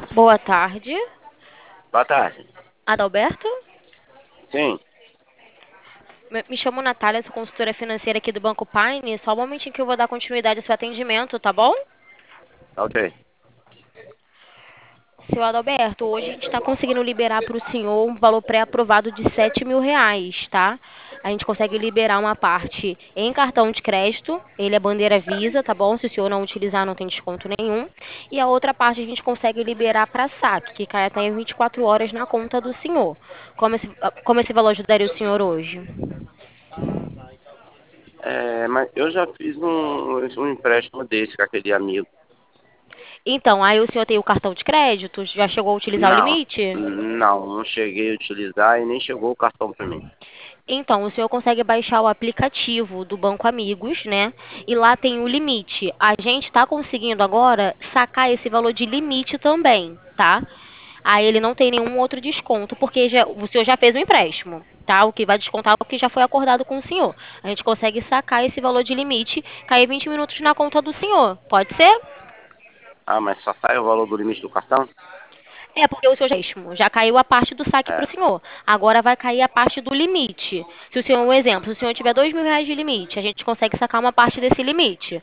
Boa tarde, Boa tarde. Adalberto. Sim, Me chamo Natália, sou consultora financeira aqui do Banco Paine. Só um momentinho que eu vou dar continuidade ao seu atendimento, tá bom? ok. Seu Adalberto, hoje a gente está conseguindo liberar para o senhor um valor pré-aprovado de R$ 7.000, tá? A gente consegue liberar uma parte em cartão de crédito, ele é bandeira Visa, tá bom? Se o senhor não utilizar, não tem desconto nenhum. E a outra parte a gente consegue liberar para saque, que cai até em 24 horas na conta do senhor. Como esse valor ajudaria o senhor hoje? Mas eu já fiz um empréstimo desse com aquele amigo. Então, aí o senhor tem o cartão de crédito? Já chegou a utilizar o Não, limite? não cheguei a utilizar e nem chegou o cartão para mim. Então, o senhor consegue baixar o aplicativo do Banco Amigos, né? E lá tem o limite. A gente está conseguindo agora sacar esse valor de limite também, tá? Aí ele não tem nenhum outro desconto, porque o senhor já fez o empréstimo, tá? O que vai descontar é o que já foi acordado com o senhor. A gente consegue sacar esse valor de limite, cair 20 minutos na conta do senhor. Pode ser? Ah, mas só sai o valor do limite do cartão? É, porque o seu já caiu a parte do saque para É. o senhor. Agora vai cair a parte do limite. Se o senhor, um exemplo, se o senhor tiver R$ 2.000 de limite, a gente consegue sacar uma parte desse limite.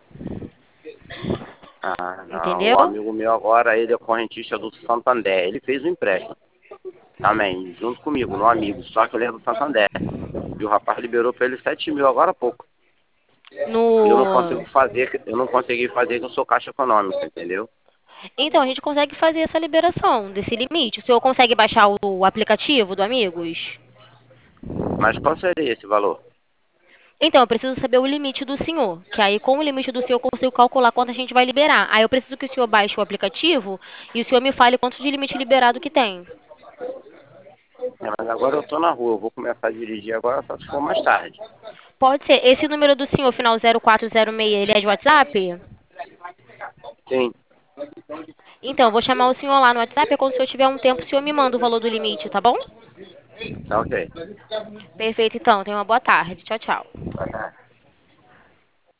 Ah, não. O Entendeu? amigo meu agora, ele é correntista do Santander. Ele fez o empréstimo também, junto comigo, no amigo. Só que ele é do Santander. E o rapaz liberou para ele 7.000 agora há pouco. E eu não consigo No... fazer, eu não consegui fazer que eu sou caixa econômica, entendeu? Então, a gente consegue fazer essa liberação desse limite. O senhor consegue baixar o aplicativo do Amigos? Mas qual seria esse valor? Então, eu preciso saber o limite do senhor. Que aí, com o limite do senhor, eu consigo calcular quanto a gente vai liberar. Aí, eu preciso que o senhor baixe o aplicativo e o senhor me fale quanto de limite liberado que tem. Mas agora eu tô na rua, eu vou começar a dirigir agora, só se for mais tarde. Pode ser. Esse número do senhor, final 0406, ele é de WhatsApp? Sim, Então, eu vou chamar o senhor lá no WhatsApp. E quando o senhor tiver um tempo, o senhor me manda o valor do limite, tá bom? tá ok. Perfeito, então. Tenha uma boa tarde. Tchau, tchau.